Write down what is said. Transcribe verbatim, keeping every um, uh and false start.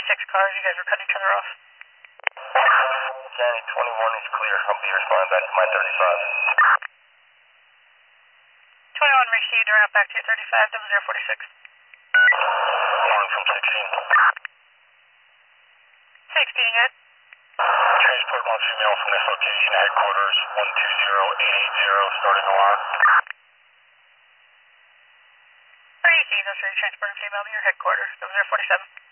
forty-six cars, you guys were cutting each other off. Danny, twenty-one is clear. I'll be responding back to my thirty-five. twenty-one received, around back to your thirty-five, double zero forty-six. Calling from sixteen. sixteen, good. Transport one female from this location, headquarters, one two zero eight eight zero, starting alarm. Three, those are your transport female to your headquarters, double zero forty-seven.